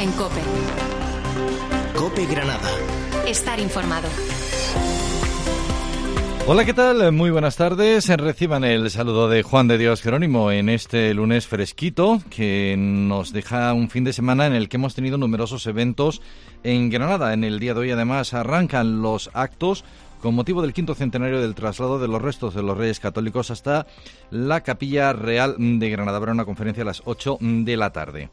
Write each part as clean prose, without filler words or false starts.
en COPE. COPE Granada. Estar informado. Hola, ¿qué tal? Muy buenas tardes. Reciban el saludo de Juan de Dios Jerónimo en este lunes fresquito que nos deja un fin de semana en el que hemos tenido numerosos eventos en Granada. En el día de hoy, además, arrancan los actos con motivo del 5º centenario del traslado de los restos de los Reyes Católicos hasta la Capilla Real de Granada. Habrá una conferencia a las 8 de la tarde.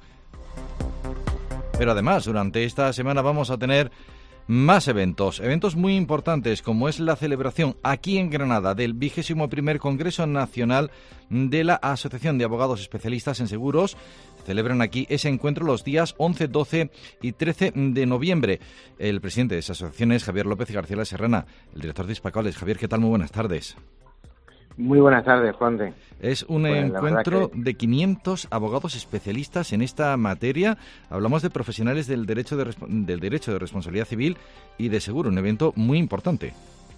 Pero además, durante esta semana vamos a tener más eventos muy importantes, como es la celebración aquí en Granada del 21º Congreso Nacional de la Asociación de Abogados Especialistas en Seguros. Celebran aquí ese encuentro los días 11, 12 y 13 de noviembre. El presidente de esa asociación es Javier López García La Serrana, el director de Hispacables. Javier, ¿qué tal? Muy buenas tardes. Muy buenas tardes, Juan de. Es un encuentro de 500 abogados especialistas en esta materia. Hablamos de profesionales del derecho de responsabilidad civil y de seguro, un evento muy importante.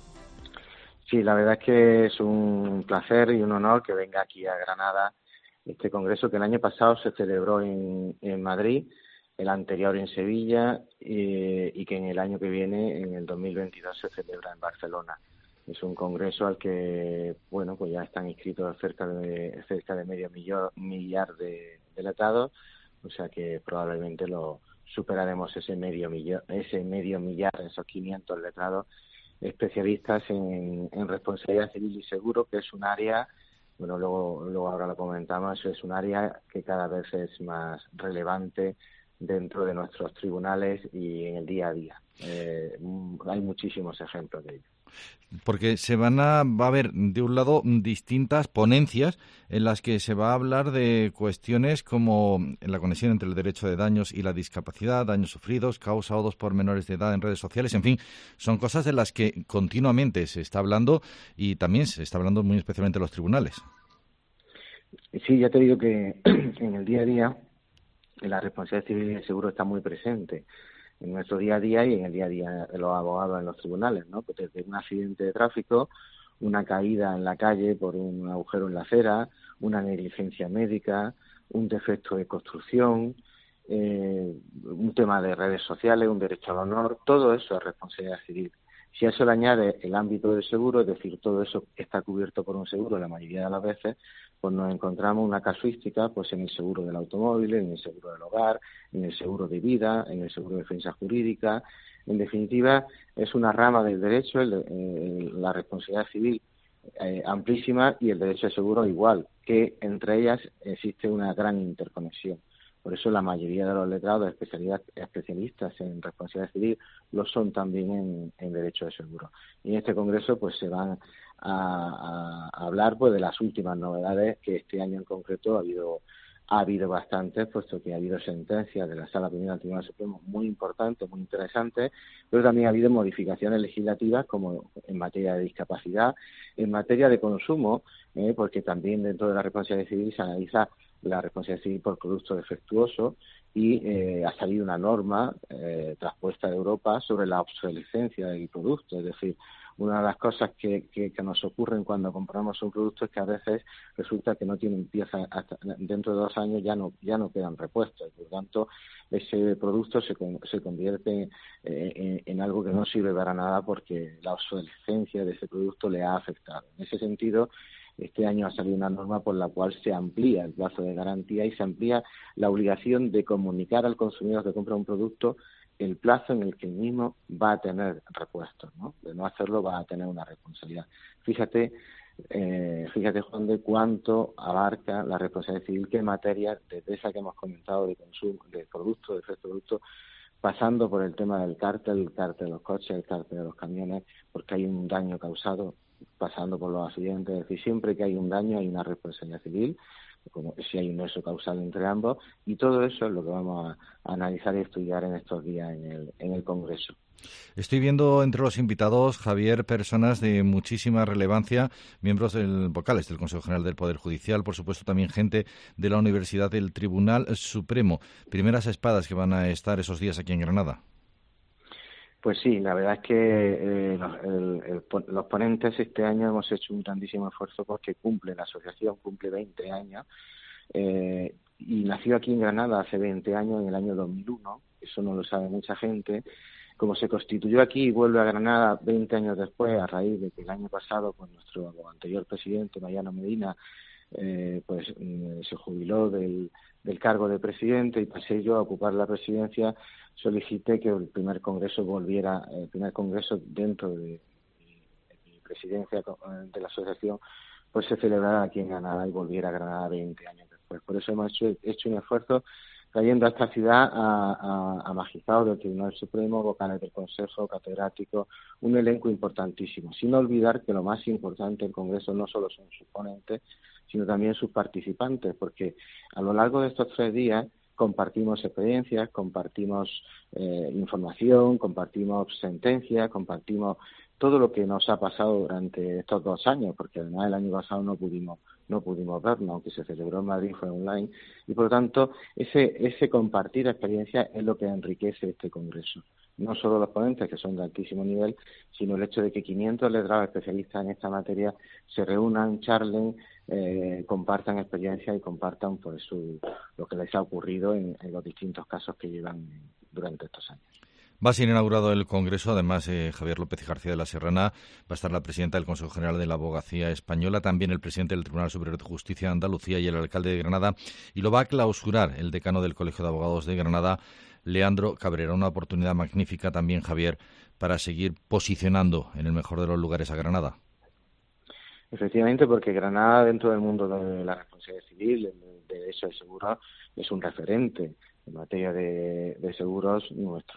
Sí, la verdad es que es un placer y un honor que venga aquí a Granada este congreso que el año pasado se celebró en Madrid, el anterior en Sevilla y que en el año que viene, en el 2022, se celebra en Barcelona. Es un congreso al que, bueno, pues ya están inscritos cerca de medio millar de letrados, o sea que probablemente lo superaremos ese medio millar, esos 500 letrados especialistas en responsabilidad civil y seguro, que es un área, bueno, luego ahora lo comentamos, es un área que cada vez es más relevante dentro de nuestros tribunales y en el día a día. Hay muchísimos ejemplos de ello. Porque va a haber, de un lado, distintas ponencias en las que se va a hablar de cuestiones como la conexión entre el derecho de daños y la discapacidad, daños sufridos, causados por menores de edad en redes sociales, en fin, son cosas de las que continuamente se está hablando y también se está hablando muy especialmente en los tribunales. Sí, ya te digo que en el día a día la responsabilidad civil y el seguro está muy presente en nuestro día a día y en el día a día de los abogados en los tribunales, ¿no? Pues desde un accidente de tráfico, una caída en la calle por un agujero en la acera, una negligencia médica, un defecto de construcción, un tema de redes sociales, un derecho al honor, todo eso es responsabilidad civil. Si a eso le añade el ámbito del seguro, es decir, todo eso está cubierto por un seguro la mayoría de las veces, pues nos encontramos una casuística pues en el seguro del automóvil, en el seguro del hogar, en el seguro de vida, en el seguro de defensa jurídica. En definitiva, es una rama del derecho, la responsabilidad civil amplísima y el derecho de seguro igual, que entre ellas existe una gran interconexión. Por eso la mayoría de los letrados especialistas en responsabilidad civil lo son también en derecho de seguro. Y en este congreso pues se van a hablar pues de las últimas novedades, que este año en concreto ha habido bastantes, puesto que ha habido sentencias de la Sala Primera del Tribunal Supremo muy importantes, muy interesantes, pero también ha habido modificaciones legislativas como en materia de discapacidad, en materia de consumo, porque también dentro de la responsabilidad civil se analiza la responsabilidad civil por producto defectuoso y ha salido una norma traspuesta de Europa sobre la obsolescencia del producto, es decir, una de las cosas que nos ocurren cuando compramos un producto es que a veces resulta que no tienen pieza hasta dentro de 2 años ya no quedan repuestos, por lo tanto ese producto se convierte en algo que no sirve para nada porque la obsolescencia de ese producto le ha afectado. En ese sentido, este año ha salido una norma por la cual se amplía el plazo de garantía y se amplía la obligación de comunicar al consumidor que compra un producto el plazo en el que el mismo va a tener repuestos, ¿no? De no hacerlo va a tener una responsabilidad. Fíjate, Juan, de cuánto abarca la responsabilidad civil, qué materia, desde esa que hemos comentado de consumo, de producto, de efecto producto, pasando por el tema del cártel de los coches, el cártel de los camiones, porque hay un daño causado, pasando por los accidentes. Es decir, siempre que hay un daño hay una responsabilidad civil, como si hay un nexo causal entre ambos, y todo eso es lo que vamos a analizar y estudiar en estos días en el Congreso. Estoy viendo entre los invitados, Javier, personas de muchísima relevancia, miembros vocales del Consejo General del Poder Judicial, por supuesto también gente de la Universidad del Tribunal Supremo. Primeras espadas que van a estar esos días aquí en Granada. Pues sí, la verdad es que los ponentes este año hemos hecho un grandísimo esfuerzo porque la asociación cumple 20 años y nació aquí en Granada hace 20 años, en el año 2001, eso no lo sabe mucha gente. Como se constituyó aquí y vuelve a Granada 20 años después, a raíz de que el año pasado pues nuestro anterior presidente, Mariano Medina, se jubiló del cargo de presidente y pasé yo a ocupar la presidencia, solicité que el primer congreso dentro de mi presidencia de la asociación, pues se celebrara aquí en Granada y volviera a Granada 20 años después. Por eso hemos hecho un esfuerzo trayendo a esta ciudad a magistrados del Tribunal Supremo, vocales del Consejo, catedráticos, un elenco importantísimo, sin olvidar que lo más importante del Congreso no solo son sus ponentes, sino también sus participantes, porque a lo largo de estos 3 días compartimos experiencias, compartimos información, compartimos sentencias, compartimos todo lo que nos ha pasado durante estos 2 años, porque además el año pasado no pudimos vernos, aunque se celebró en Madrid, fue online, y por lo tanto ese compartir experiencias es lo que enriquece este congreso. No solo los ponentes, que son de altísimo nivel, sino el hecho de que 500 letrados especialistas en esta materia se reúnan, charlen, compartan experiencias y compartan lo que les ha ocurrido en los distintos casos que llevan durante estos años. Va a ser inaugurado el Congreso, además Javier López García de la Serrana, va a estar la presidenta del Consejo General de la Abogacía Española, también el presidente del Tribunal Superior de Justicia de Andalucía y el alcalde de Granada, y lo va a clausurar el decano del Colegio de Abogados de Granada, Leandro Cabrera. Una oportunidad magnífica también, Javier, para seguir posicionando en el mejor de los lugares a Granada. Efectivamente, porque Granada, dentro del mundo de la responsabilidad civil, de derecho de seguros, es un referente en materia de seguros.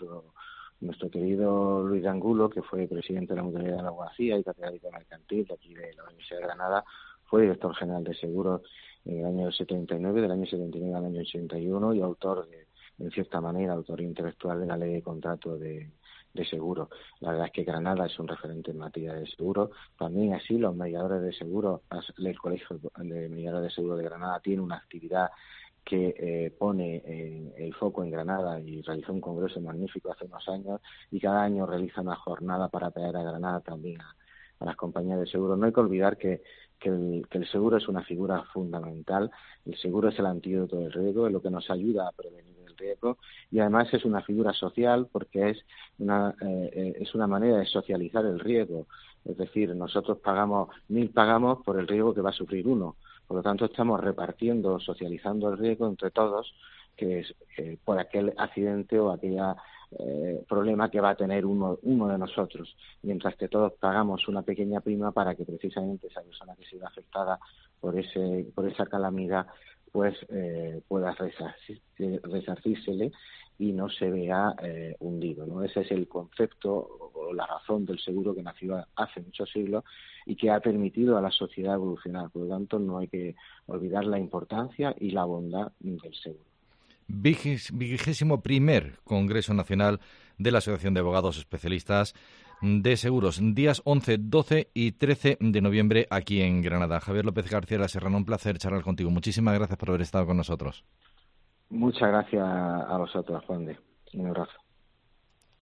Nuestro querido Luis de Angulo, que fue presidente de la Mutualidad de la Abogacía y catedrático mercantil de aquí de la Universidad de Granada, fue director general de seguros en el año 79, del año 79 al año 81, y autor en cierta manera, autor intelectual de la ley de contrato de seguros. La verdad es que Granada es un referente en materia de seguros. También así los mediadores de seguros, el Colegio de Mediadores de Seguros de Granada tiene una actividad que pone el foco en Granada y realizó un congreso magnífico hace unos años, y cada año realiza una jornada para traer a Granada también a las compañías de seguros. No hay que olvidar que el seguro es una figura fundamental. El seguro es el antídoto del riesgo, es lo que nos ayuda a prevenir el riesgo, y además es una figura social porque es una manera de socializar el riesgo. Es decir, nosotros pagamos por el riesgo que va a sufrir uno. Por lo tanto, estamos repartiendo, socializando el riesgo entre todos, que es por aquel accidente o aquel problema que va a tener uno de nosotros, mientras que todos pagamos una pequeña prima para que precisamente esa persona que se ve afectada por esa calamidad pues pueda resarcírsele y no se vea hundido, ¿no? Ese es el concepto o la razón del seguro, que nació hace muchos siglos y que ha permitido a la sociedad evolucionar. Por lo tanto, no hay que olvidar la importancia y la bondad del seguro. 21º Congreso Nacional de la Asociación de Abogados Especialistas de Seguros, días 11, 12 y 13 de noviembre aquí en Granada. Javier López García de la Serrana, un placer charlar contigo. Muchísimas gracias por haber estado con nosotros. Muchas gracias a vosotros, Juan de. Un abrazo.